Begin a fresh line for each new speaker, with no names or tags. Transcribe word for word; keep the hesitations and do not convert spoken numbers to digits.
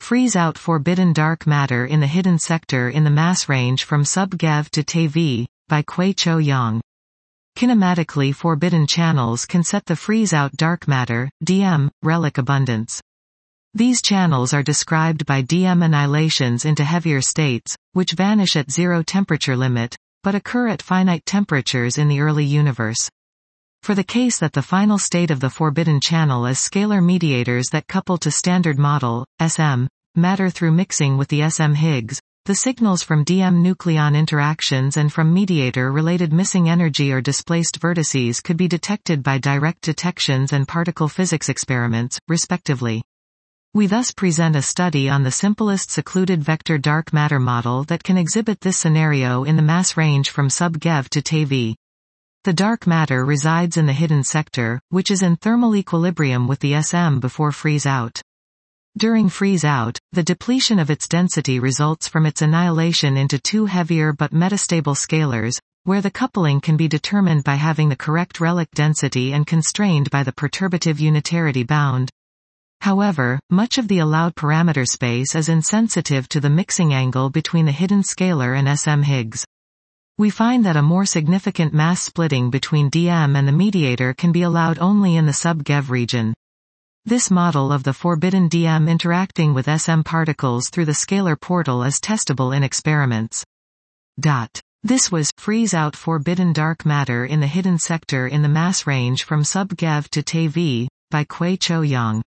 Freeze-out forbidden dark matter in the hidden sector in the mass range from sub-GeV to TeV, by Kwei-Cho Yang. Kinematically forbidden channels can set the freeze-out dark matter, D M, relic abundance. These channels are described by D M annihilations into heavier states, which vanish at zero temperature limit, but occur at finite temperatures in the early universe. For the case that the final state of the forbidden channel is scalar mediators that couple to Standard Model, S M, matter through mixing with the S M Higgs, the signals from D M nucleon interactions and from mediator-related missing energy or displaced vertices could be detected by direct detections and particle physics experiments, respectively. We thus present a study on the simplest secluded vector dark matter model that can exhibit this scenario in the mass range from sub-GeV to TeV. The dark matter resides in the hidden sector, which is in thermal equilibrium with the S M before freeze-out. During freeze-out, the depletion of its density results from its annihilation into two heavier but metastable scalars, where the coupling can be determined by having the correct relic density and constrained by the perturbative unitarity bound. However, much of the allowed parameter space is insensitive to the mixing angle between the hidden scalar and S M Higgs. We find that a more significant mass splitting between D M and the mediator can be allowed only in the sub-GeV region. This model of the forbidden D M interacting with S M particles through the scalar portal is testable in experiments. Dot. This was Freeze-out forbidden dark matter in the hidden sector in the mass range from sub-GeV to TeV, by Kwei-Cho Yang.